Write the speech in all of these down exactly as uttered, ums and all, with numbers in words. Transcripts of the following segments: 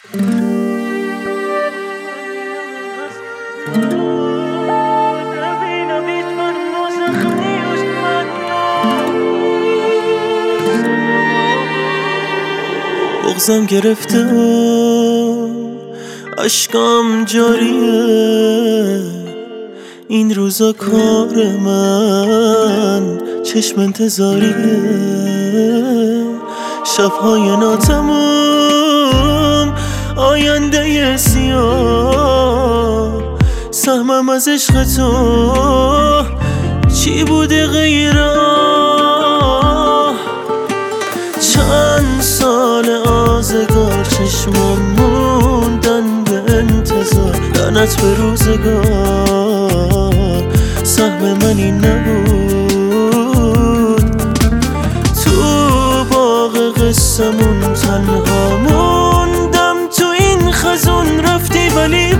بغزم گرفته و اشکام جاریه، این روزا کار من چشم انتظاریه، شبهای ناتموم آینده سیاه، سهمم از عشق تو چی بوده غیر آه؟ چند سال آزگار چشمم موندن به انتظار، لعنت به روزگار، سهم من این نبود. تو باغ قصمون تنها موندم، تو این خزون رفتی ولی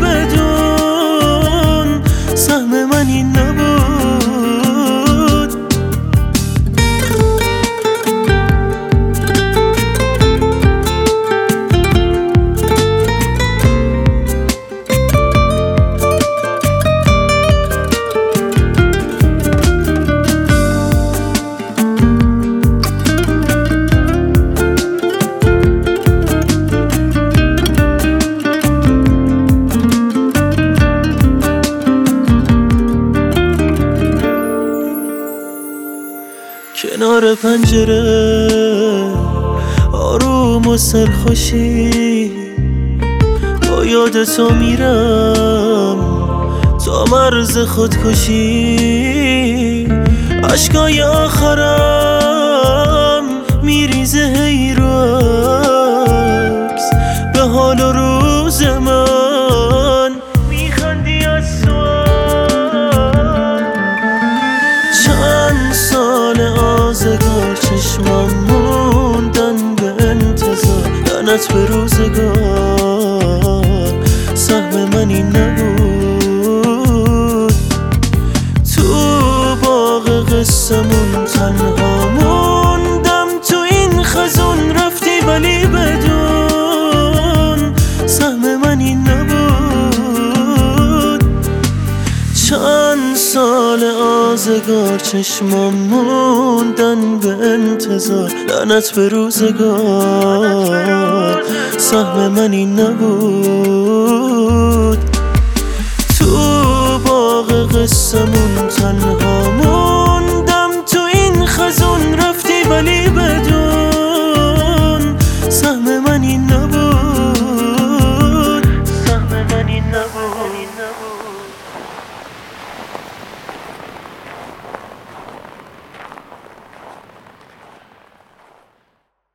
بدون سهم من این نبود. کنار پنجره آروم و سرخوشی، با یاد تو میرم تا مرز خودکشی، اشکای آخرم میریزه هی رو عکس به حال و روز من، میخندی از سوال. چند سال آزگار چشمم موندن به انتظار، لعنت به روزگار، سهم من این نبود. تو باغ قصمون تنها موندم، تو این خزون رفتی ولی بدون سهم من این نبود. چند سال آزگار چشمم موندن به انتظار، لعنت به روزگار، سهم من این نبود. تو باغ قصمون تنها